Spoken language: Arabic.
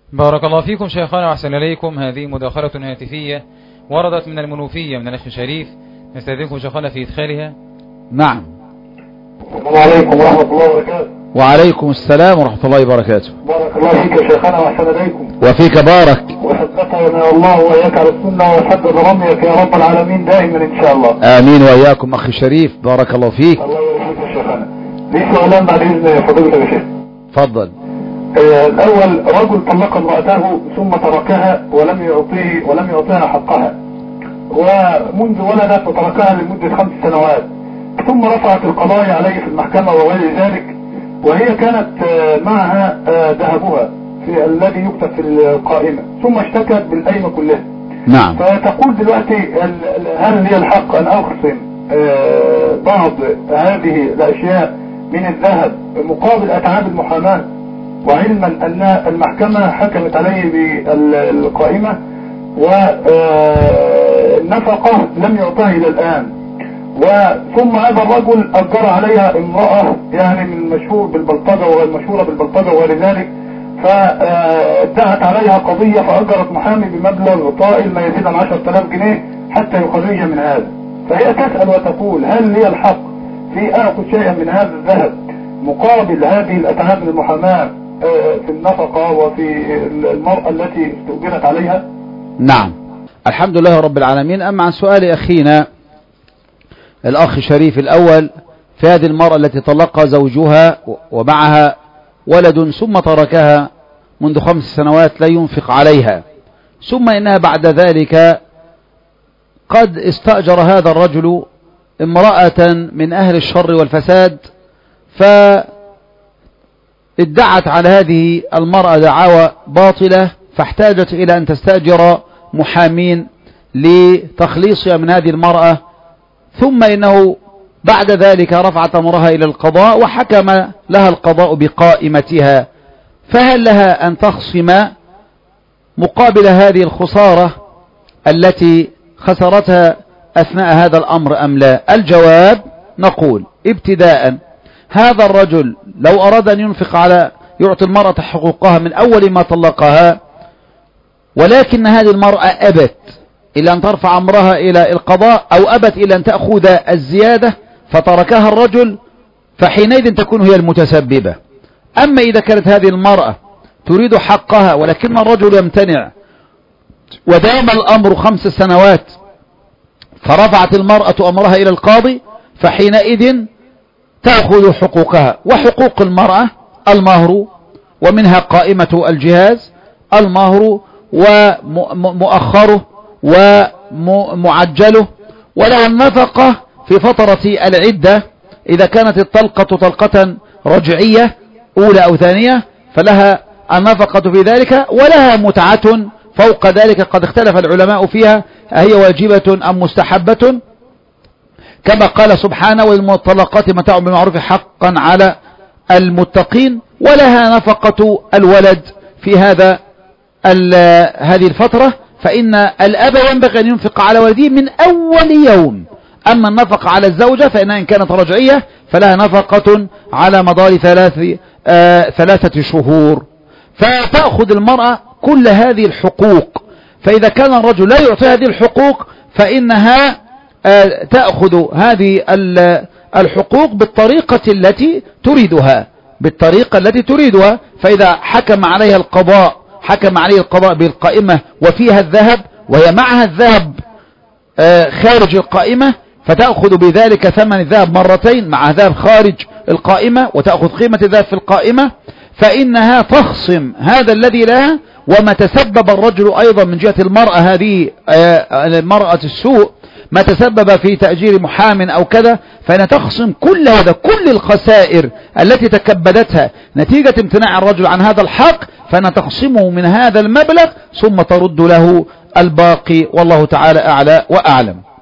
بارك الله فيكم شيخنا وأحسن إليكم. هذه مداخلة هاتفية وردت من المنوفية من الأخ شريف، نستأذنكم شيخنا في إدخالها. نعم. السلام عليكم ورحمة الله وبركاته. وعليكم السلام ورحمة الله وبركاته. بارك الله فيك يا شيخنا وأحسن إليكم. وفيك بارك. وحبتنا الله وإياك على السنة وحب رميك يا رب العالمين دائما إن شاء الله. آمين وإياكم أخي شريف، بارك الله فيك. الله يبارك فيك يا شيخنا. لي سؤالان بعد إذن فضيلة يا شيخ. تفضل. الأول، رجل طلق امرأته ثم تركها ولم يعطيها حقها، ومنذ ولدت وتركها لمدة 5 سنوات، ثم رفعت القضايا عليه في المحكمة وغير ذلك، وهي كانت معها ذهبها في الذي يكتب في القائمة، ثم اشتكت بالقايمة كلها. نعم. فتقول دلوقتي هل لي الحق أن أخصم بعض هذه الأشياء من الذهب مقابل أتعاب المحاماة، وعلما أن المحكمة حكمت عليه بالقائمة والنفقة لم يعطها إلى الآن، ثم هذا الرجل أجر عليها امرأة يعني من مشهور بالبلطجة والمشهورة بالبلطجة وغير ذلك، فادعت عليها قضية فأجرت محامي بمبلغ طائل ما يزيد عن 10,000 جنيه حتى يخرج من هذا. فهي تسأل وتقول هل لي الحق في أخذ شيئا من هذا الذهب مقابل هذه الأتعاب من المحاماة في النفقة وفي المرأة التي استؤجرت عليها؟ نعم. الحمد لله رب العالمين. أما عن سؤال أخينا الأخ شريف الأول، في هذه المرأة التي طلقها زوجها ومعها ولد ثم تركها منذ 5 سنوات لا ينفق عليها، ثم إنها بعد ذلك قد استأجر هذا الرجل امرأة من أهل الشر والفساد، فادعت على هذه المرأة دعاوى باطلة، فاحتاجت إلى أن تستأجر محامين لتخليصها من هذه المرأة، ثم إنه بعد ذلك رفعت أمرها إلى القضاء وحكم لها القضاء بقائمتها، فهل لها أن تخصم مقابل هذه الخسارة التي خسرتها أثناء هذا الأمر أم لا؟ الجواب نقول ابتداء هذا الرجل لو أراد أن ينفق على يعطي المرأة حقوقها من أول ما طلقها، ولكن هذه المرأة أبت إلى أن ترفع أمرها إلى القضاء أو أبت إلى أن تأخذ الزيادة فتركها الرجل، فحينئذ تكون هي المتسببة. أما إذا كانت هذه المرأة تريد حقها ولكن الرجل يمتنع ودام الأمر 5 سنوات فرفعت المرأة أمرها إلى القاضي، فحينئذ تأخذ حقوقها. وحقوق المرأة المهر، ومنها قائمة الجهاز، المهر ومؤخره ومعجله، ولها النفقة في فترة العدة إذا كانت الطلقة طلقة رجعية أولى أو ثانية فلها النفقة في ذلك، ولها متعة فوق ذلك قد اختلف العلماء فيها هي واجبة أم مستحبة، كما قال سبحانه والمطلقات متاع بالمعروف حقا على المتقين، ولها نفقة الولد في هذه الفترة، فإن الأب ينبغي أن ينفق على ولده من أول يوم. أما النفقة على الزوجة فإنها إن كانت رجعية فلها نفقة على مدار 3 شهور، فتأخذ المرأة كل هذه الحقوق. فإذا كان الرجل لا يعطي هذه الحقوق فإنها تأخذ هذه الحقوق بالطريقة التي تريدها، فإذا حكم عليه القضاء بالقائمة وفيها الذهب وهي معها الذهب خارج القائمة، فتأخذ بذلك ثمن الذهب مرتين مع ذهب خارج القائمة وتأخذ قيمة الذهب في القائمة، فإنها تخصم هذا الذي لها. وما تسبب الرجل أيضا من جهة المرأة هذه المرأة السوء ما تسبب في تأجير محام أو كذا، فإنها تخصم كل هذا، كل الخسائر التي تكبدتها نتيجة امتناع الرجل عن هذا الحق، فإنها تخصمه من هذا المبلغ ثم ترد له الباقي، والله تعالى أعلى وأعلم.